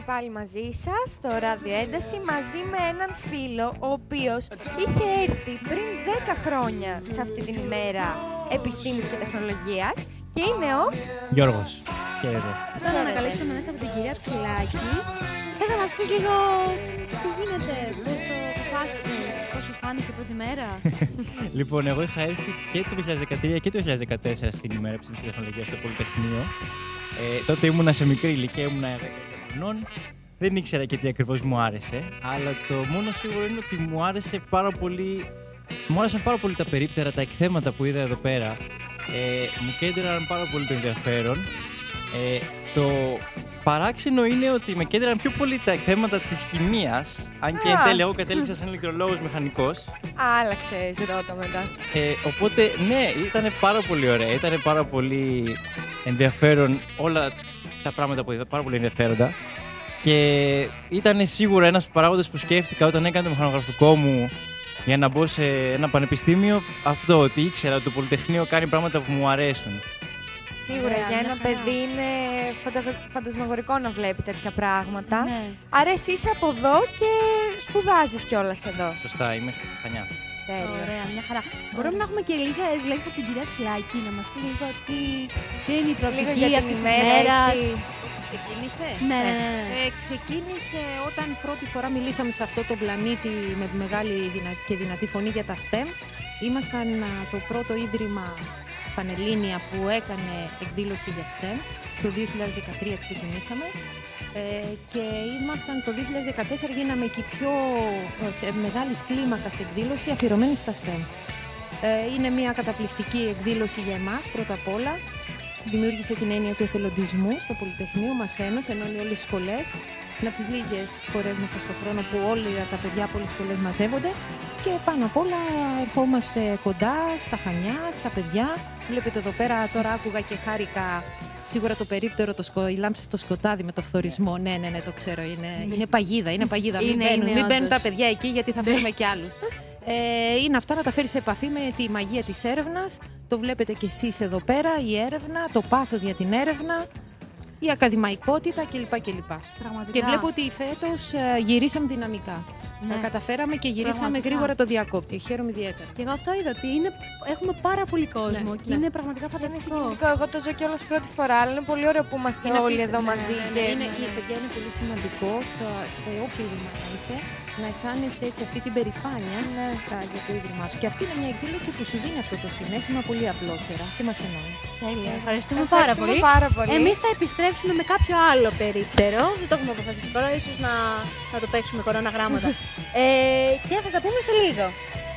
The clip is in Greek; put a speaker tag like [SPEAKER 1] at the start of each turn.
[SPEAKER 1] Πάλι μαζί σας, στο Ράδιο Ένταση, μαζί με έναν φίλο, ο οποίος είχε έρθει πριν 10 χρόνια σε αυτή την ημέρα επιστήμης και τεχνολογίας και είναι ο
[SPEAKER 2] Γιώργος. Χαίρετε.
[SPEAKER 3] Θέλω να καλέσουμε μέσα από την κυρία Ψηλάκη. Θες να μας πεις λίγο τι γίνεται, πώς το αποφάσισες, πώς σου φάνηκε η πρώτη μέρα?
[SPEAKER 2] Λοιπόν, εγώ είχα έρθει και το 2013 και το 2014 στην ημέρα επιστήμης και τεχνολογίας στο Πολυτεχνείο. Τότε ήμουνα σε μικρή ηλικία, ήμουνα 10 χρονών. Δεν ήξερα και τι ακριβώς μου άρεσε, αλλά το μόνο σίγουρο είναι ότι μου άρεσαν πάρα πολύ τα περίπτερα, τα εκθέματα που είδα εδώ πέρα. Μου κέντραραν πάρα πολύ το ενδιαφέρον. Το παράξενο είναι ότι με κέντραραν πιο πολύ τα εκθέματα της χημείας, αν και εν τέλει εγώ κατέληξα σαν ηλεκτρολόγος μηχανικός.
[SPEAKER 1] Άλλαξες ρότα μετά.
[SPEAKER 2] Οπότε, ναι, ήταν πάρα πολύ ωραία, ήταν πάρα πολύ ενδιαφέρον όλα τα πράγματα που είδα, πάρα πολύ ενδιαφέροντα. Και ήταν σίγουρα ένας παράγοντας που σκέφτηκα όταν έκανα το μηχανογραφικό μου για να μπω σε ένα πανεπιστήμιο, αυτό, ότι ήξερα ότι το Πολυτεχνείο κάνει πράγματα που μου αρέσουν.
[SPEAKER 1] Σίγουρα, για ένα παιδί είναι φαντασμαγορικό να βλέπει τέτοια πράγματα.
[SPEAKER 3] Ναι.
[SPEAKER 1] Άρα εσύ είσαι από εδώ και σπουδάζεις κιόλας εδώ.
[SPEAKER 2] Σωστά, είμαι Χανιά.
[SPEAKER 1] Τέλεια.
[SPEAKER 3] Ωραία, μια χαρά. Μπορούμε να έχουμε και λίγες λέξεις από την κυρία Ψηλάκη, να μας πει λίγο τι είναι η προοπτική
[SPEAKER 1] για την
[SPEAKER 3] αυτής της
[SPEAKER 1] ημέρα,
[SPEAKER 3] ημέρας.
[SPEAKER 1] έτσι.
[SPEAKER 4] Ξεκίνησε.
[SPEAKER 3] Ναι.
[SPEAKER 4] Ξεκίνησε όταν πρώτη φορά μιλήσαμε σε αυτό το πλανήτη με μεγάλη και δυνατή φωνή για τα STEM. Ήμασταν το πρώτο ίδρυμα Πανελλήνια που έκανε εκδήλωση για STEM. Το 2013 ξεκινήσαμε. Και ήμασταν το 2014, γίναμε και πιο μεγάλης κλίμακας εκδήλωση αφιερωμένη στα STEM. Είναι μια καταπληκτική εκδήλωση για εμάς πρώτα απ' όλα. Δημιούργησε την έννοια του εθελοντισμού στο Πολυτεχνείο, μας ένωσε, ενώνει όλες τις σχολές. Είναι από τις λίγες φορές μέσα στον χρόνο που όλοι τα παιδιά από όλες τις σχολές μαζεύονται. Και πάνω απ' όλα ερχόμαστε κοντά στα Χανιά, στα παιδιά. Βλέπετε εδώ πέρα, τώρα άκουγα και χάρηκα. Σίγουρα το περίπτερο, η λάμψη στο σκοτάδι με το φθορισμό. Ναι, το ξέρω. Είναι παγίδα. Μην μπαίνουν τα παιδιά εκεί, γιατί θα βρούμε κι άλλους. Είναι αυτά να τα φέρει σε επαφή με τη μαγεία της έρευνας. Το βλέπετε κι εσείς εδώ πέρα, η έρευνα, το πάθος για την έρευνα, η ακαδημαϊκότητα κλπ. Και βλέπω ότι φέτος γυρίσαμε δυναμικά.
[SPEAKER 3] Ναι.
[SPEAKER 4] Καταφέραμε και γυρίσαμε
[SPEAKER 3] Πραγματικά.
[SPEAKER 4] γρήγορα το διακόπτη. Χαίρομαι ιδιαίτερα.
[SPEAKER 3] Και εγώ αυτό είδα, ότι έχουμε πάρα πολύ κόσμο και είναι πραγματικά
[SPEAKER 1] Είναι
[SPEAKER 3] φανταστικό.
[SPEAKER 1] συγκινητικό. Εγώ το ζω κιόλας πρώτη φορά, αλλά είναι πολύ ωραίο που είμαστε όλοι εδώ μαζί. Και...
[SPEAKER 4] Είναι πολύ σημαντικό σε όποιο ίδρυμα να είσαι, να αισθάνεσαι έτσι αυτή την περηφάνεια για το ίδρυμά σου. Και αυτή είναι μια εκδήλωση που σου δίνει αυτό το συναίσθημα πολύ απλόχερα και μας ενώνει.
[SPEAKER 3] Τέλεια. Ευχαριστούμε
[SPEAKER 1] Ευχαριστούμε πάρα πολύ.
[SPEAKER 3] Εμείς θα επιστρέψουμε με κάποιο άλλο περίπτερο. Δεν το έχουμε αποφασίσει τώρα, ίσως να το παίξουμε κορώνα γράμματα. Και θα τα πούμε σε λίγο.